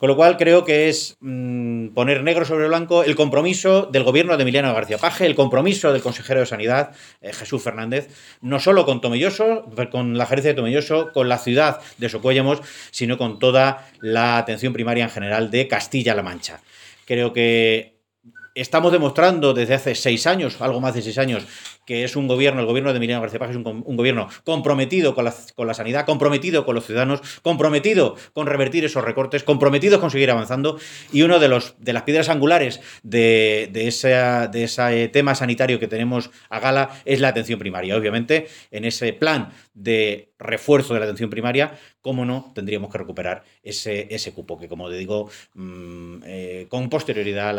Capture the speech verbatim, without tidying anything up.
Con lo cual creo que es mmm, poner negro sobre blanco el compromiso del gobierno de Emiliano García Paje, el compromiso del consejero de Sanidad, eh, Jesús Fernández, no solo con Tomelloso, con la gerencia de Tomelloso, con la ciudad de Socuéllamos, sino con toda la atención primaria en general de Castilla-La Mancha. Creo que estamos demostrando desde hace seis años, algo más de seis años, que es un gobierno, el gobierno de Emiliano García Paje es un, un gobierno comprometido con la, con la sanidad, comprometido con los ciudadanos, comprometido con revertir esos recortes, comprometido con seguir avanzando, y uno de los de las piedras angulares de, de, esa, de ese tema sanitario que tenemos a gala es la atención primaria. Obviamente, en ese plan de refuerzo de la atención primaria, cómo no, tendríamos que recuperar ese, ese cupo, que como te digo, mmm, eh, con posterioridad